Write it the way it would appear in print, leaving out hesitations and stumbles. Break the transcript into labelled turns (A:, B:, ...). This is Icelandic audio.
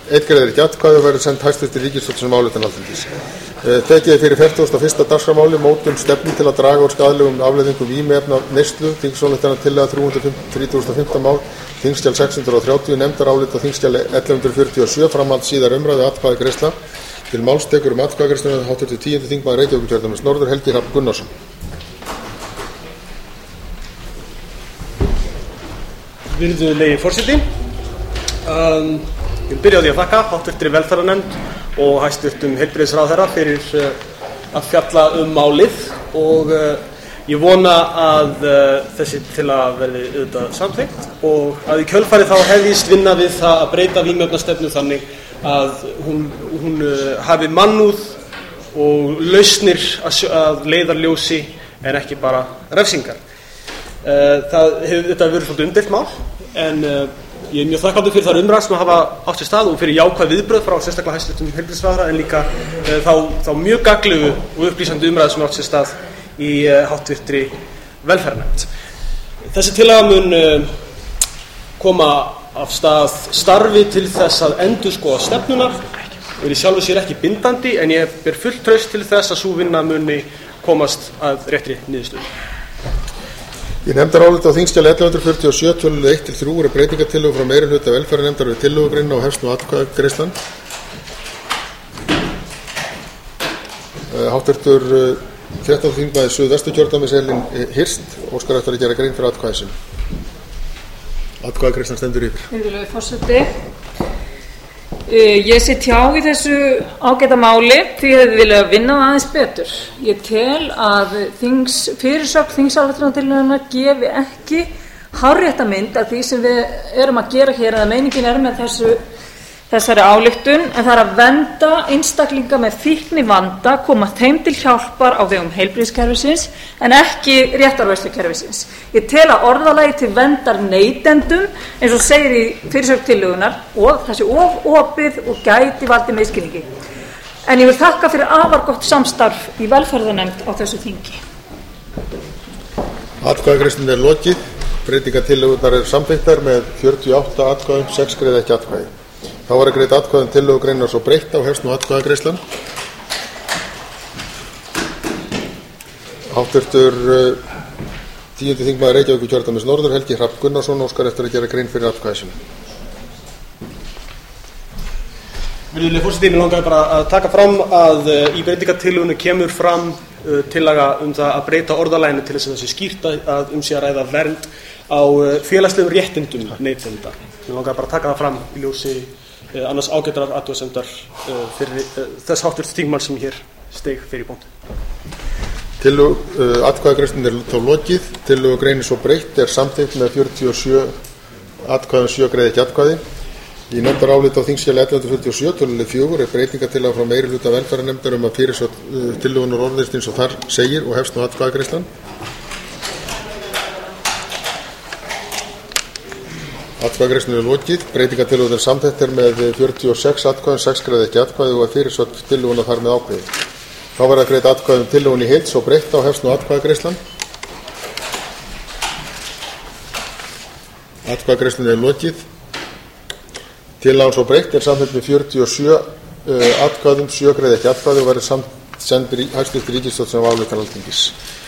A: einn greiðir ekki atkvæði og verður send hæstvirtri ríkisstjórn sem ályktun Alþingis. Tekið er fyrir 41. dagskrármáli mótun stefnu til að draga úr skaðlegum afleiðingum vímuefnaneyslu, þingsályktunartillaga 335. mál, þingskjal 630, nefndarálit og þingskjal 1147, framhald síðar umræðu atkvæðagreiðsla. Til máls tekur atkvæðagreiðsluna hv. 10. þingmaður Reykjavíkurkjördæmis norður, Helgi Hrafn Gunnarsson.
B: Virðulegi forseti, ég vil byrja á því að þakka háttvirtri velferðarnefnd og hæstvirtum heilbrigðisráðherra fyrir að fjalla málið og ég vona að þessi tillaga verði auðvitað samþykkt og að í kjölfarið þá hefjist vinna við það að breyta vímuefnastefnu þannig að hún hafi mannúð og lausnir að leiðarljósi en ekki bara refsingar. Það hefur þetta verið svolítið umdeilt mál en ég er mjög þakklátur fyrir þær umræður sem hafa átt sér stað og fyrir jákvæð viðbrögð frá sérstaklega hæstvirtum heilbrigðisráðherra en líka þá mjög gagnlegu og upplýsandi umræður sem átt sér stað í háttvirtri velferðarnefnd. Þessi tillaga mun koma af stað starfi til þess að endurskoða stefnunar og er í sjálfu sér ekki bindandi en ég ber fullt traust til þess að sú vinna muni komast að réttri niðurstöðu.
A: Í nefndaráliti á þingskjali 1147 tölulið 1-3 eru breytingartillögur frá meirihluta velferðarnefndar við tillögugreinin og hefst nú atkvæðagreiðslan. Háttvirtur 13. þingmaður Suðvesturkjördæmis Elín Hirst óskar eftir að gera grein fyrir atkvæði sínu. Atkvæðagreiðslan stendur yfir.
C: Virðulegur forseti, ég sit hjá í þessu ágæta máli því ég hefði viljað vinna það aðeins betur. Ég tel að fyrirsögn þingsályktunartillögunnar gefi ekki hárrétta mynd af því sem við erum að gera hér eða meiningin er með þessari ályktun en það er að vernda einstaklinga með fíknivanda, koma þeim til hjálpar á vegum heilbrigðiskerfisins en ekki réttarvörslukerfisins. Ég tel að orðalagi til verndar neytendum eins og segir í fyrirsögn tillögunnar og það sé of opið og gæti valdið misskilningi. En ég vil þakka fyrir afar gott samstarf í velferðarnefnd á þessu þingi.
A: Atkvæðagreiðslunni er lokið. Breytingartillögurnar eru samþykktar með 48 atkvæðum, 6 greiða ekki atkvæði. Þá var að greiða atkvæðum tillögugreinar svo breytt á hefst nú atkvæðagreiðslan. Háttvirtur 10. þingmaður Reykjavíkurkjördæmis norður, Helgi Hrafn Gunnarsson óskar eftir að gera grein fyrir atkvæði sínu.
B: Virðulegi forseti, mig langaði bara að taka fram að í breytingartillögunni kemur fram tillaga það að breyta orðalaginu til þess að það sé skýrt að sé að ræða vernd á félagslegum réttindum neytenda. Mig langaði bara að taka það fram í ljósi annars ágætrar athugasemdar fyrir þess háttvirts þingmanns sem hér steig fyrir pontu.
A: Atkvæðagreiðslunni er þá lokið. Tillögugreinin svo breytt er samþykkt með 47 atkvæðum, 7 greiða ekki atkvæði. Í nefndaráliti á þingskjali 1147 tölulið 4 er breytingartillaga frá meirihluta velferðarnefndar að fyrirsögn tillögunnar orðist eins og þar segir og hefst nú atkvæðagreiðslan. Atkvæðagreiðslunni er lokið. Breytingartillögunnar er samþykktar með 46 atkvæðum, 6 greiða ekki atkvæði og að fyrirsögn tillögunnar þar með ákveðið. Þá verða að greiða atkvæðum tillögunni í heild svo breytt á hefst nú atkvæðagreiðslan. Atkvæðagreiðslunni er lokið. Tillagan svo breytt er samþykkt með 47 atkvæðum, 7 greiða ekki atkvæði og verður send hæstvirtri ríkisstjórn sem ályktun Alþingis.